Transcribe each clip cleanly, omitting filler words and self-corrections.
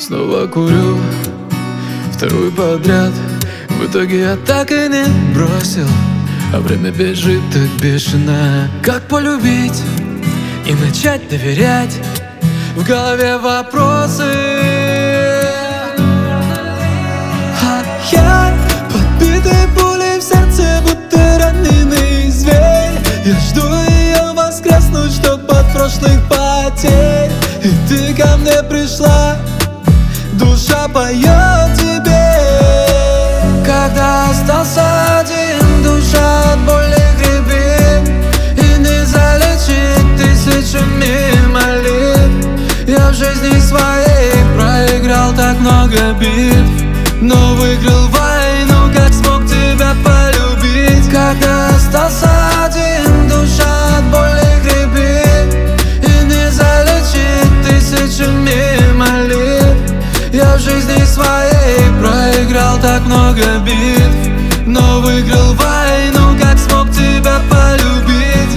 Снова курю, вторую подряд. В итоге я так и не бросил, а время бежит так бешено. Как полюбить и начать доверять? В голове вопросы, а я подбитый пулей в сердце, будто раненый зверь. Я жду ее воскреснуть, чтоб от прошлых потерь. И ты ко мне пришла, душа поет тебе. Когда остался один, душа от боли хрипит, и не залечить тысячами молитв. Я в жизни своей проиграл так много битв, но выиграл войну, как смог тебя полюбить. Когда остался один, душа от боли хрипит, и не залечить тысячами молитв. Я в жизни своей проиграл так много битв, но выиграл войну, как смог тебя полюбить.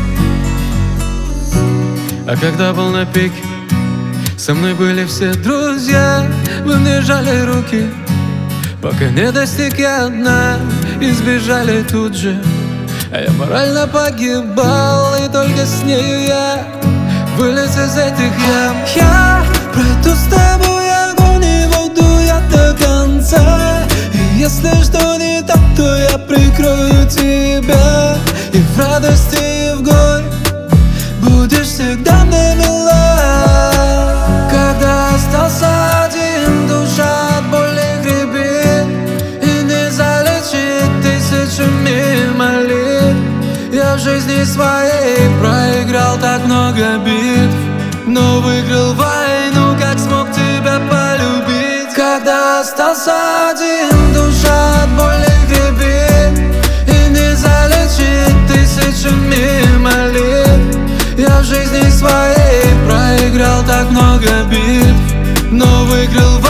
А когда был на пике, со мной были все друзья. Вы мне жали руки, пока не достиг я дна, и сбежали тут же. А я морально погибал, и только с нею я вылез из этих ям. Я пройду с тобой огонь и воду я до конца. И если что не так, то я прикрою тебя. И в радости, и в горе будешь всегда мне мила. Когда остался один, душа от боли хрипит, и не залечить тысячами молитв. Я в жизни своей проиграл так много битв, но выиграл войну, как смог тебя полюбить. Когда остался один, душа от боли хрипит, и не залечить тысячами молитв. Я в жизни своей проиграл так много битв, но выиграл